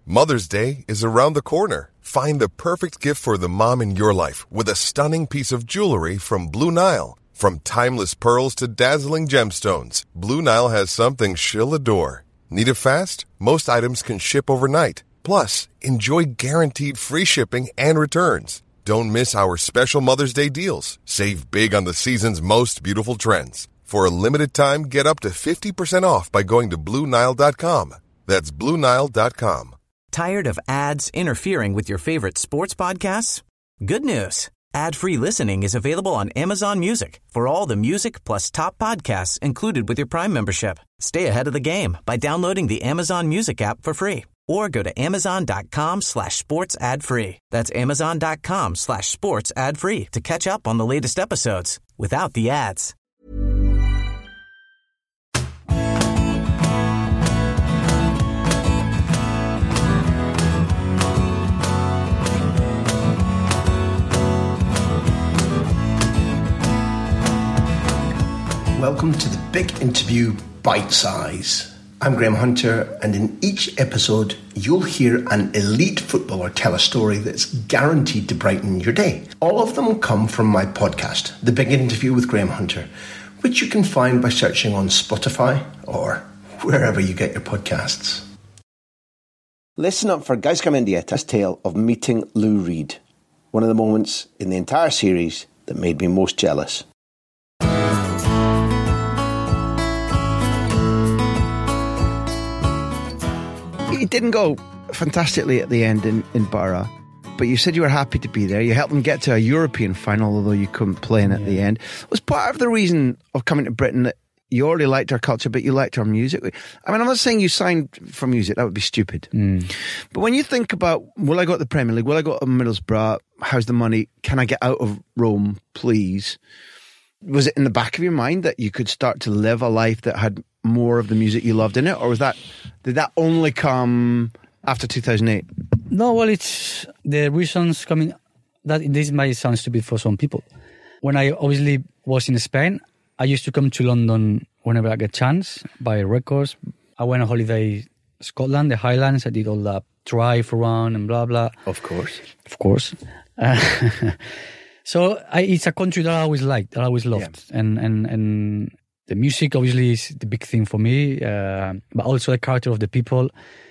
Mother's Day is around the corner. Find the perfect gift for the mom in your life with a stunning piece of jewelry from Blue Nile. From timeless pearls to dazzling gemstones, Blue Nile has something she'll adore. Need it fast? Most items can ship overnight. Plus, enjoy guaranteed free shipping and returns. Don't miss our special Mother's Day deals. Save big on the season's most beautiful trends. For a limited time, get up to 50% off by going to BlueNile.com. That's BlueNile.com. Tired of ads interfering with your favorite sports podcasts? Good news. Ad-free listening is available on Amazon Music for all the music plus top podcasts included with your Prime membership. Stay ahead of the game by downloading the Amazon Music app for free or go to amazon.com/sports ad free. That's amazon.com/sports ad free to catch up on the latest episodes without the ads. Welcome to the Big Interview Bite Size. I'm Graham Hunter, and in each episode, you'll hear an elite footballer tell a story that's guaranteed to brighten your day. All of them come from my podcast, The Big Interview with Graham Hunter, which you can find by searching on Spotify or wherever you get your podcasts. Listen up for Gaizka Mendieta's tale of meeting Lou Reed, one of the moments in the entire series that made me most jealous. It didn't go fantastically at the end in Borough, but you said you were happy to be there. You helped them get to a European final, although you couldn't play in at the end. Was part of the reason of coming to Britain that you already liked our culture, but you liked our music? I mean, I'm not saying you signed for music. That would be stupid. But when you think about, will I go to the Premier League? Will I go to Middlesbrough? How's the money? Can I get out of Rome, please? Was it in the back of your mind that you could start to live a life that had more of the music you loved in it, or did that only come after 2008? No, well, it's the reasons coming. That this might sound stupid for some people. When I obviously was in Spain, I used to come to London whenever I get a chance, buy records. I went on holiday Scotland, the Highlands. I did all that drive around and blah blah. Of course. So it's a country that I always liked, that I always loved, and the music obviously is the big thing for me, but also the character of the people.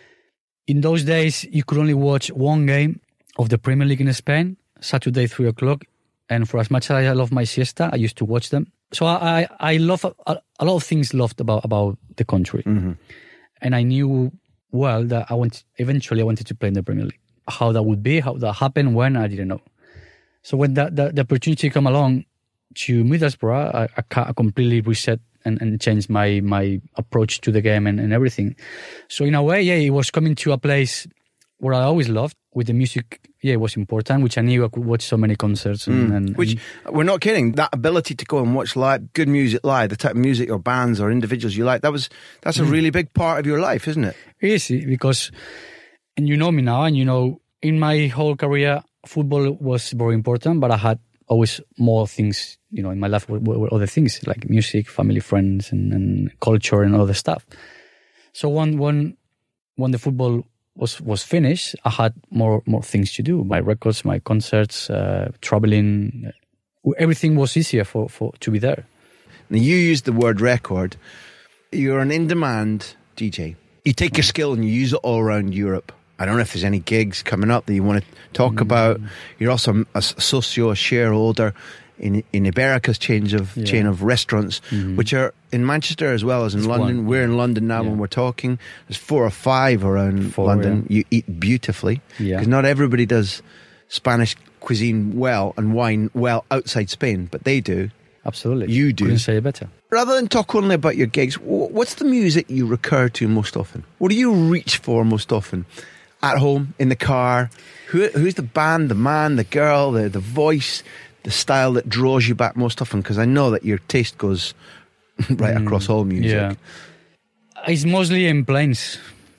In those days, you could only watch one game of the Premier League in Spain, Saturday 3:00, and for as much as I love my siesta, I used to watch them. So I love a lot of things loved about the country, and I knew well that eventually I wanted to play in the Premier League. How that would be, how that happened, when, I didn't know. So when the opportunity came along to Middlesbrough, I completely reset and changed my approach to the game and everything. So in a way, it was coming to a place where I always loved. With the music, it was important, which I knew I could watch so many concerts. Which, we're not kidding, that ability to go and watch good music live, the type of music or bands or individuals you like, that's a really big part of your life, isn't it? It is, because, and you know me now, and you know, in my whole career, football was very important, but I had always more things, in my life were other things like music, family, friends, and culture and other stuff. So when the football was finished, I had more things to do. My records, my concerts, traveling, everything was easier to be there. Now, you used the word record. You're an in-demand DJ. You take your skill and you use it all around Europe. I don't know if there's any gigs coming up that you want to talk about. You're also a shareholder in Iberica's chain of restaurants, which are in Manchester as well as in London. We're in London now when we're talking. There's 4 or 5 around London. You eat beautifully, because not everybody does Spanish cuisine well and wine well outside Spain, but they do. Absolutely. You do. Couldn't say it better. Rather than talk only about your gigs, what's the music you recur to most often? What do you reach for most often? At home, in the car? Who's the band, the man, the girl, the voice, the style that draws you back most often? Because I know that your taste goes right across all music. Yeah. It's mostly in planes.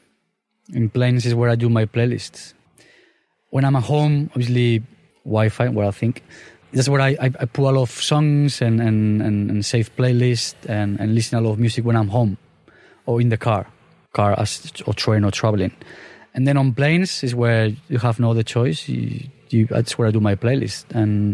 In planes is where I do my playlists. When I'm at home, obviously Wi-Fi, where I think. That's where I put a lot of songs and save playlists and listen a lot of music when I'm home or in the car or train or traveling. And then on planes is where you have no other choice. That's where I do my playlist. And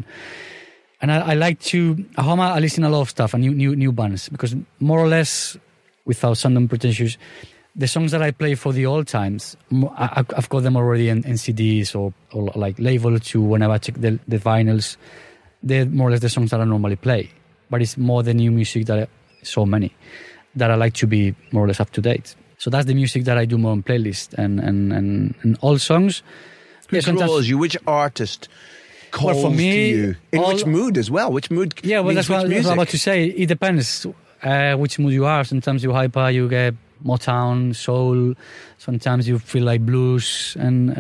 I like to, at home I listen to a lot of stuff and new bands, because more or less, without sounding pretentious, the songs that I play for the old times, I've got them already in CDs or like labeled to whenever I check the vinyls. They're more or less the songs that I normally play. But it's more the new music so many, that I like to be more or less up to date. So that's the music that I do more on playlist and all songs. Which roles you? Which artist calls for me, to you? In which mood as well? Which mood? Yeah, well, that's what I was music? about to say. It depends which mood you are. Sometimes you hyper, you get Motown, soul. Sometimes you feel like blues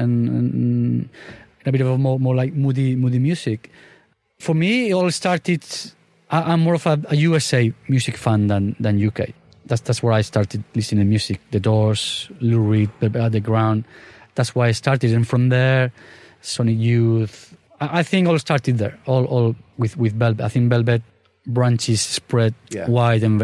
and a bit of a more like moody music. For me, it all started. I'm more of a USA music fan than UK. That's where I started listening to music. The Doors, Lou Reed, Velvet Underground. That's why I started, and from there, Sonic Youth. I think all started there. All with Velvet. I think Velvet branches spread wide and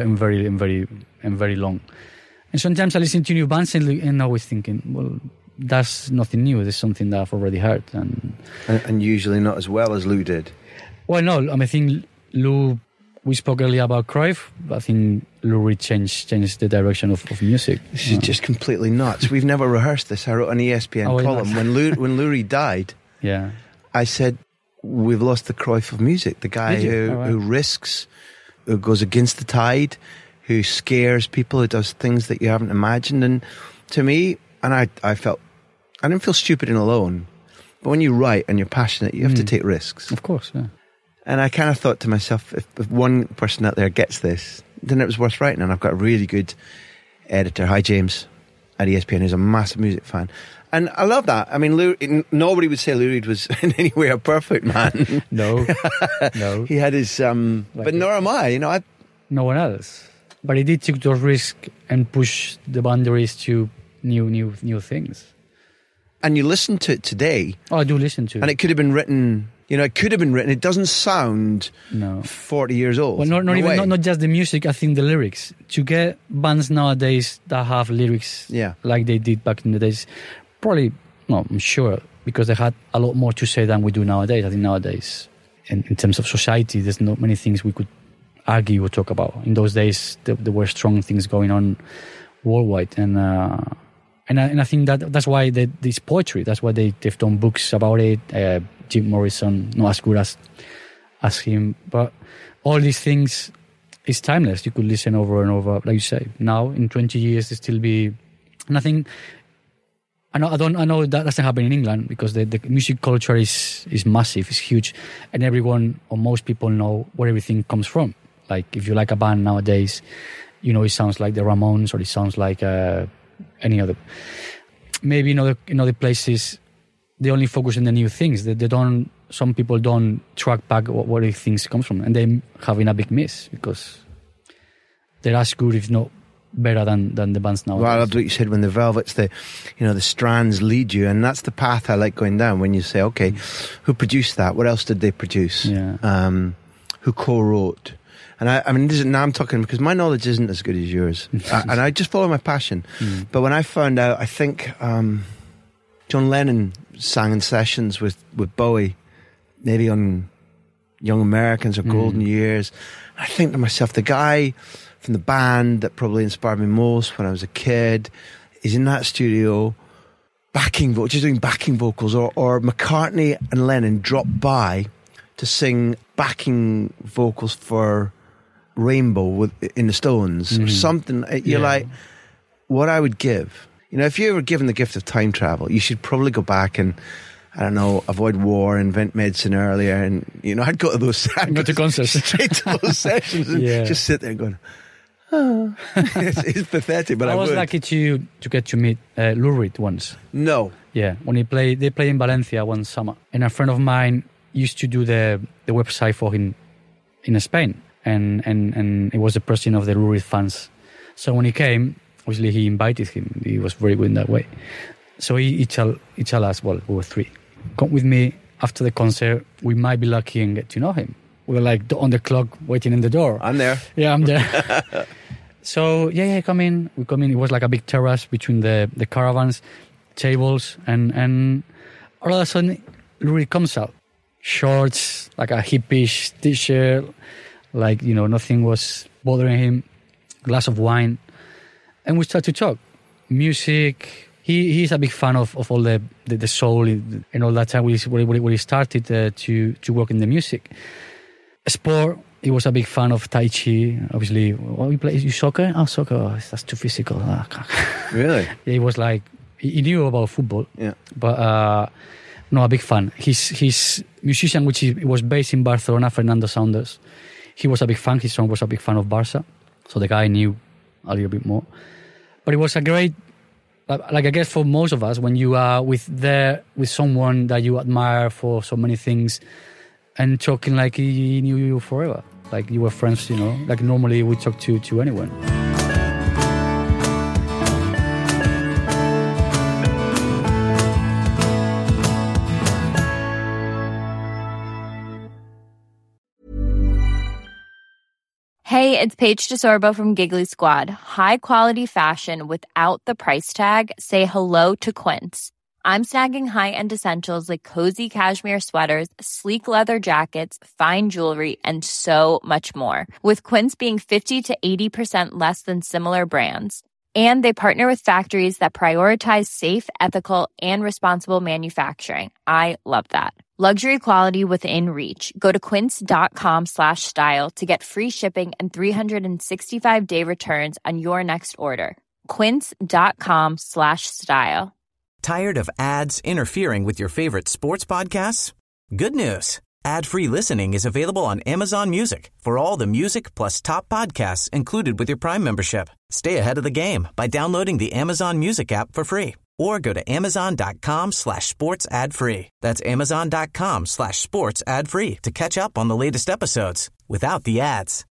very long. And sometimes I listen to new bands and always thinking, well, that's nothing new. There's something that I've already heard, and usually not as well as Lou did. Well, no, I think Lou. We spoke earlier about Cruyff. I think Lou Reed changed the direction of music. This is just completely nuts. We've never rehearsed this. I wrote an ESPN column when Lou Reed died. Yeah, I said we've lost the Cruyff of music. The guy who risks, who goes against the tide, who scares people, who does things that you haven't imagined. And to me, and I didn't feel stupid and alone. But when you write and you're passionate, you have to take risks. Of course, yeah. And I kind of thought to myself, if one person out there gets this, then it was worth writing. And I've got a really good editor, hi James, at ESPN, who's a massive music fan. And I love that. I mean, nobody would say Lou Reed was in any way a perfect man. No. He had his, but nor am I. No one else. But he did take those risks and push the boundaries to new things. And you listen to it today. Oh, I do listen to it. And it could have been written. It doesn't sound 40 years old. Well, not just the music, I think the lyrics. To get bands nowadays that have lyrics like they did back in the days, probably, no, I'm sure, because they had a lot more to say than we do nowadays. I think nowadays, in terms of society, there's not many things we could argue or talk about. In those days, there were strong things going on worldwide. And I think that's why this poetry, that's why they've done books about it. Jim Morrison, not as good as him, but all these things is timeless. You could listen over and over, like you say. Now, in 20 years, it still be. And I think I know that doesn't happen in England because the music culture is massive, it's huge, and everyone or most people know where everything comes from. Like if you like a band nowadays, it sounds like the Ramones or it sounds like any other. Maybe in other places. They only focus on the new things. Some people don't track back where these things come from, and they're having a big miss because they're as good, if not better, than the bands now. Well, I loved what you said when the Velvets, the strands lead you, and that's the path I like going down. When you say, okay, who produced that? What else did they produce? Yeah. Who co-wrote? And now I'm talking because my knowledge isn't as good as yours, and I just follow my passion. But when I found out, I think John Lennon sang in sessions with Bowie, maybe on Young Americans or Golden Years. I think to myself, the guy from the band that probably inspired me most when I was a kid is in that studio just doing backing vocals, or McCartney and Lennon dropped by to sing backing vocals for Rainbow in the Stones or something. You're like, what I would give. If you were given the gift of time travel, you should probably go back and, I don't know, avoid war, invent medicine earlier. And, I'd go to those go to concerts. Straight to those sessions and just sit there going, oh. It's pathetic, but I was lucky to get to meet Lou Reed once. No. Yeah, when they played in Valencia one summer. And a friend of mine used to do the website for him in Spain. And it was the president of the Lou Reed fans. So when he came, obviously he invited him. He was very good in that way. So he tell us, well, we were three, come with me after the concert. We might be lucky and get to know him. We were like on the clock waiting in the door. I'm there. Yeah, I'm there. So, come in. We come in. It was like a big terrace between the caravans. tables, and all of a sudden, it really comes out. Shorts, like a hippish t-shirt, like, nothing was bothering him, glass of wine. And we start to talk. Music, he's a big fan of all the soul and all that time when he started to work in the music. Sport, he was a big fan of Tai Chi. Obviously, he plays soccer? Oh, soccer, that's too physical. Really? Yeah, he was like, he knew about football. Yeah. But no, a big fan. His musician, which was based in Barcelona, Fernando Saunders, he was a big fan. His son was a big fan of Barca. So the guy knew a little bit more. But it was a great, like I guess for most of us, when you are with someone that you admire for so many things and talking like he knew you forever. Like you were friends, like normally we talk to anyone. Hey, it's Paige DeSorbo from Giggly Squad. High quality fashion without the price tag. Say hello to Quince. I'm snagging high-end essentials like cozy cashmere sweaters, sleek leather jackets, fine jewelry, and so much more. With Quince being 50 to 80% less than similar brands. And they partner with factories that prioritize safe, ethical, and responsible manufacturing. I love that. Luxury quality within reach. Go to quince.com/style to get free shipping and 365-day returns on your next order. Quince.com/style. Tired of ads interfering with your favorite sports podcasts? Good news. Ad-free listening is available on Amazon Music for all the music plus top podcasts included with your Prime membership. Stay ahead of the game by downloading the Amazon Music app for free or go to amazon.com/sports ad free. That's amazon.com/sports ad free to catch up on the latest episodes without the ads.